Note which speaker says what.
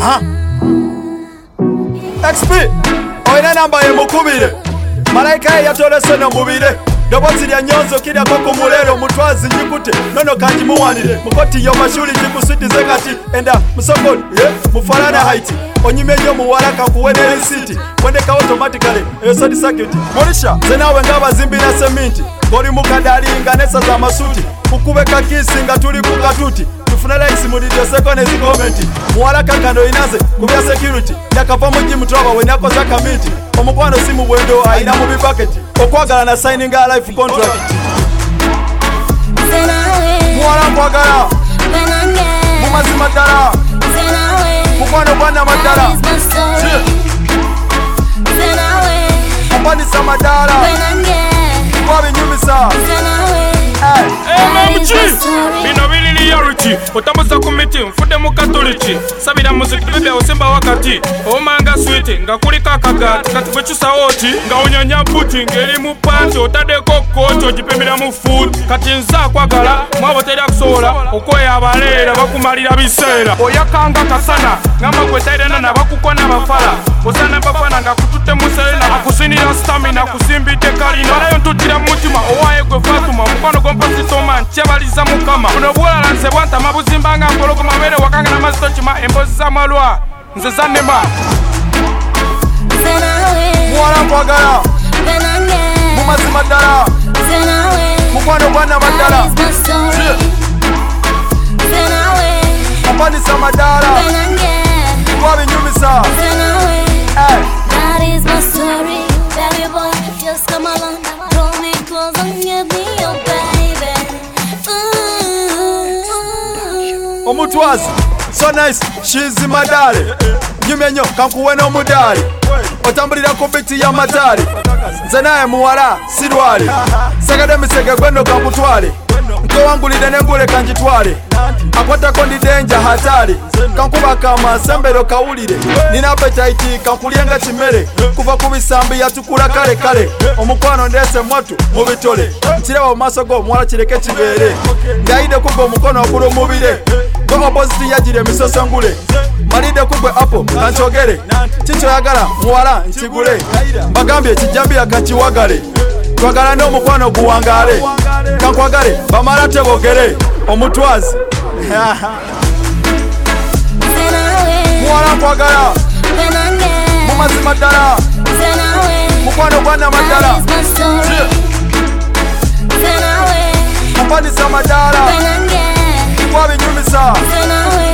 Speaker 1: XP oyina namba yemukubire malayika ye yatolese nomubire dobozi lya nyonzo kiryako ku mulero mutwazi njikute nono kanjimuwanire mukoti yo mashuli jikusitize kati enda musokoni mufalana haiti onyimenyo muwala kankuwene risiti wendeka automatically eyo sodi circuit morisha zenawe ngabazimbi na seminti ngoli mukadalinga nesa za masuti ukubeka kisi nga tuli kukatuti tufunala isimulidyo sekonezi gomenti muwala kakando inaze kubya security yakava muji mutoba wenako za kamiti omukwano simu bwendo aina mu bibaketi okwagala na signing a life contract muwala kwagala mumazima ddala mukwano gwana maddala mpanisa maddala kwabinyumisa
Speaker 2: bino bili reality otambuza ku miti nfudde mu katoliki sabira muziki bebya osemba wakati omanga sweet nga kuliko akagati kati bwekyusawo oti nga onyanya puti ngeri mu panti otaddeko kooti ogipimira mu food kati nze akwagala mwabo teri akusobola okweya abaleera bakumalira biseera oyakanga kasana ngamba gwetairana nabakukona bafala osana bafana nga kututte muserena akusinira stamina kusimbidde kalina nayo ntutira mu mutima owaye gwe fatuma omukwano gompasitoma nkyebaliza mukama buno bwolala nze bwantama buzimbanga mpologoma bere wakanga namazito kima embozi zamalwa nze zanema
Speaker 1: muwala nkwagala mumazima ddala mukwano gwana maddala mpanisa maddala kwabinyumisa
Speaker 3: That is my story, baby boy. Just come along, pull me close and give me your baby.
Speaker 1: Omutwazi, so nice, she's madale. Nyumenyo, kankuwe no mudali. Otambulira ku biti ya matali. Zenaye muwala, sirwali. Sagade misege gwendo kamputwali. Nkowangulide nengule kanjitwali. Akwata kondi denja hatali. Kankuba kama sembero kawulire. Nina appetite kankulienga chimere. Kuva kubisambi yatukula kale kale. Omukwano ndese mwatu mubitole. Nchirewa maso go mwala chireke chibere. Ngaide kugo mukono okulu mubire. Go opposite yajire misoso ngule. Malide kugwe apo kanchogere. Chicho yagala muwala nchigule. Bagambye kijambi akachiwagale. Twagala ndo mukwano guwangale. Kankwagale bamala tebogere. Omutwazi muwala nkwagala mumazima ddala mukwano gwana maddala mpanisa maddala kwabinyumisa